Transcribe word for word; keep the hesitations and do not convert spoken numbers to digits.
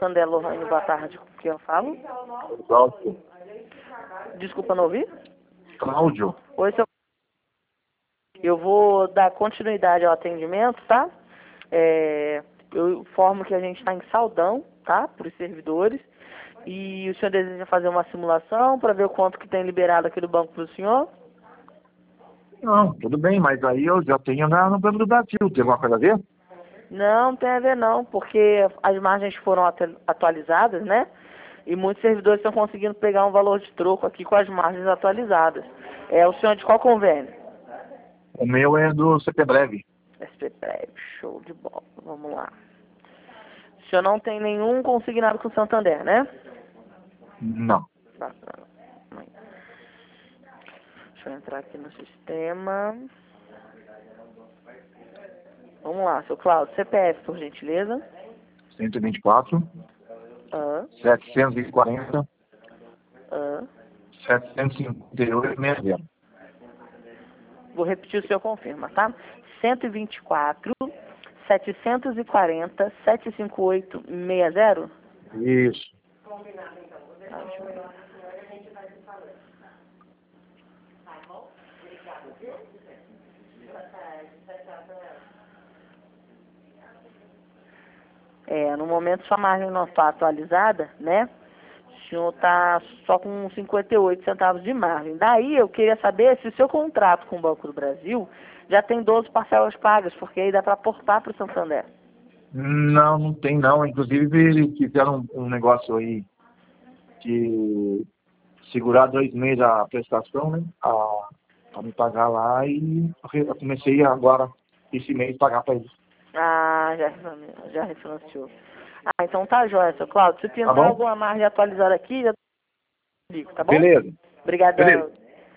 Santander, Lohane, boa tarde. Com quem eu falo? Cláudio. Desculpa, não ouvi? Cláudio. Oi, seu... Eu vou dar continuidade ao atendimento, tá? É... Eu informo que a gente está em saldão, tá? Para os servidores. E o senhor deseja fazer uma simulação para ver o quanto que tem liberado aqui do banco para o senhor? Não, tudo bem, mas aí eu já tenho na, no Banco do Brasil. Tem alguma coisa a ver? Não, não tem a ver não, porque as margens foram atu- atualizadas, né? E muitos servidores estão conseguindo pegar um valor de troco aqui com as margens atualizadas. É o senhor de qual convênio? O meu é do C P Breve. S P Prévio, show de bola. Vamos lá. O senhor não tem nenhum consignado com o Santander, né? Não. Bacana. Deixa eu entrar aqui no sistema. Vamos lá, seu Cláudio. C P F, por gentileza. cento e vinte e quatro, Ah, setecentos e quarenta, ah. setecentos e cinquenta e oito, sessenta. Vou repetir, o senhor confirma, tá? cento e vinte e quatro, setecentos e quarenta, setecentos e cinquenta e oito, sessenta? Isso. Tá, deixa eu ver. É, no momento sua margem não está atualizada, né? O senhor está só com cinquenta e oito centavos de margem. Daí eu queria saber se o seu contrato com o Banco do Brasil já tem doze parcelas pagas, porque aí dá para aportar para o Santander. Não, não tem não. Inclusive fizeram um, um negócio aí de segurar dois meses a prestação, né? A, a me pagar lá e eu comecei agora, esse mês, pagar para eles. Ah, já, já refinanciou. Ah, então tá jóia, seu Cláudio. Se Tá pintar bom? alguma margem atualizada aqui, já ligo, tá bom? Beleza. Obrigadão. Beleza.